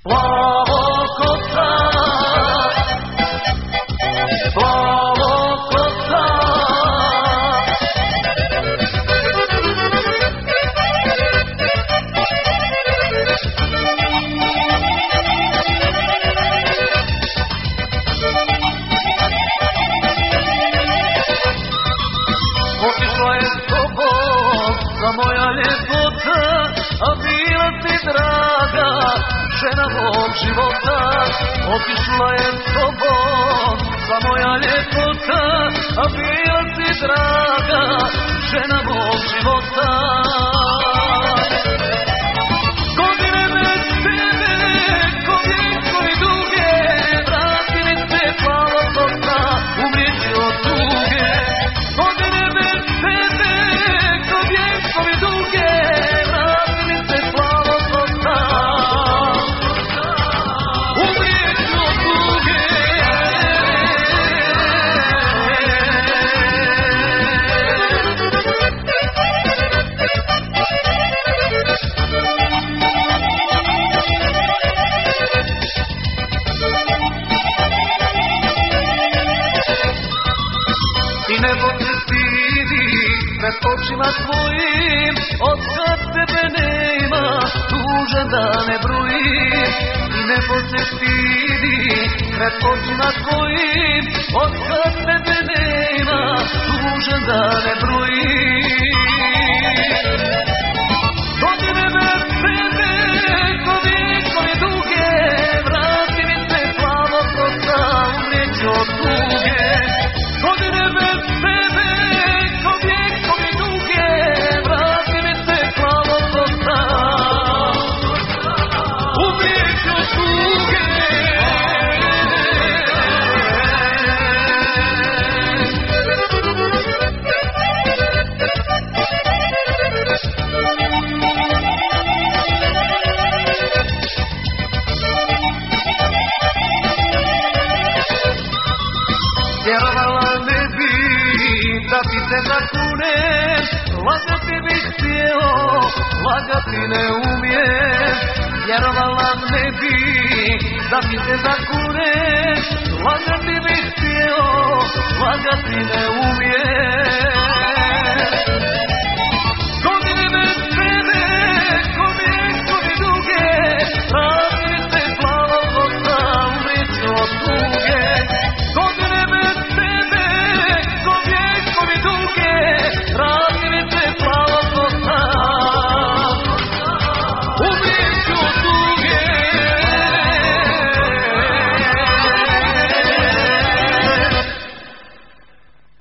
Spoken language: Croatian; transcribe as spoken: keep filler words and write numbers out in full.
Plavokota, Plavokota, otišla je s tobom za moja ljepota, a bila si draga, žena mog života. Otišla je s tobom za moja ljepota, a bila si draga, žena mog života. Godine bez tebe, ko vjekovi duge, vrati mi se Plavokota, umrijeću od tuge. Godine bez tebe, ko vjekovi duge, vrati mi se Plavokota, umrijeću od tuge. I nebo te stidi pred očima tvojim, otkad tebe nema, tužan da ne brojim. I nebo te stidi pred očima tvojim, otkad tebe nema, tužan da ne brojim. Godine bez tebe, ko vjekovi duge, vrati mi se Plavokota, umrijeću od tuge. Godine bez tebe, ko vjekovi duge, vrati mi se Plavokota, umrijeću od tuge. Vjerovala ne bi da ti se zakunem, lagati bih htio, lagati ne umijem. Vjerovala ne bi da ti se zakunem, lagati bih htio, lagati ne umijem. Godine bez tebe, ko vjekovi duge,